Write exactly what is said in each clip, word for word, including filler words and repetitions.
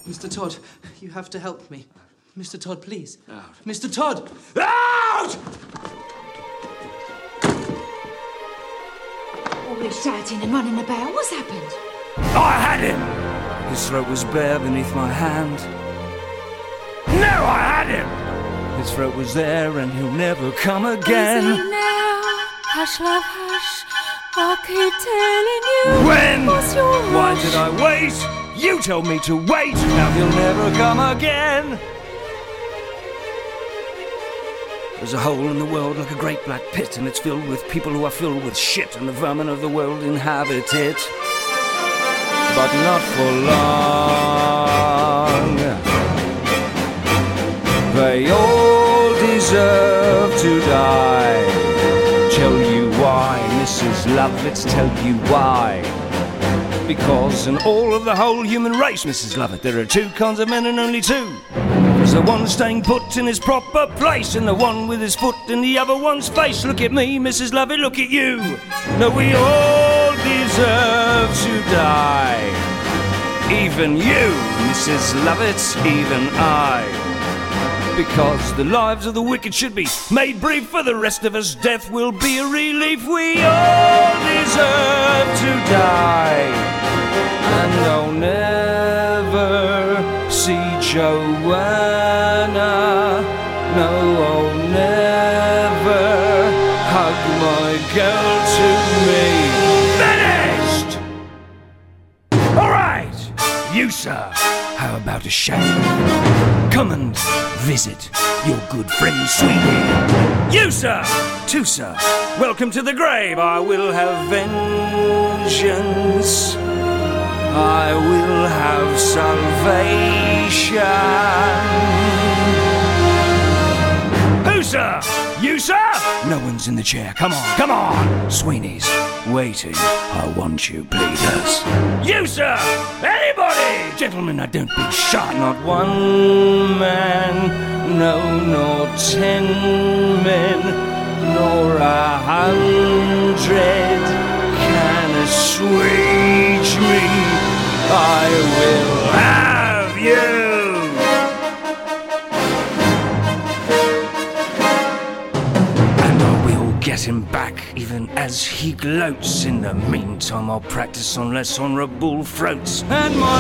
Mister Todd, you have to help me. Mister Todd, please. Out. Mister Todd! Out! All this shouting and running about. What's happened? I had him! His throat was bare beneath my hand. No, I had him! His throat was there and he'll never come again. Easy now, hush, love, hush. I keep telling you. When? What's your Why rush? did I wait? You told me to wait. Now he'll never come again. There's a hole in the world like a great black pit, and it's filled with people who are filled with shit, and the vermin of the world inhabit it. But not for long. They all deserve to die. Tell you why, Missus Lovett, tell you why. Because in all of the whole human race, Missus Lovett, there are two kinds of men and only two. There's the one staying put in his proper place, and the one with his foot in the other one's face. Look at me, Missus Lovett, look at you. No, we all deserve to die. Even you, Missus Lovett, even I. Because the lives of the wicked should be made brief. For the rest of us, death will be a relief. We all deserve to die. And I'll never see Joanna. No, I'll never hug my girl to me. Finished! All right, you, sir, how about a shave? Come and visit your good friend Sweeney. You, sir, too, sir, welcome to the grave. I will have vengeance. I will have salvation. Who, sir? You, sir? No one's in the chair. Come on, come on. Sweeney's waiting. I want you, bleeders. You, sir? Anybody? Gentlemen, now don't be shy. Not one man, no, nor ten men, nor a hundred can assuage me. I will have you. Get him back, even as he gloats. In the meantime, I'll practice on less honourable throats. And my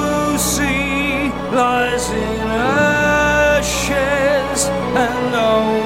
Lucy lies in ashes, and I'll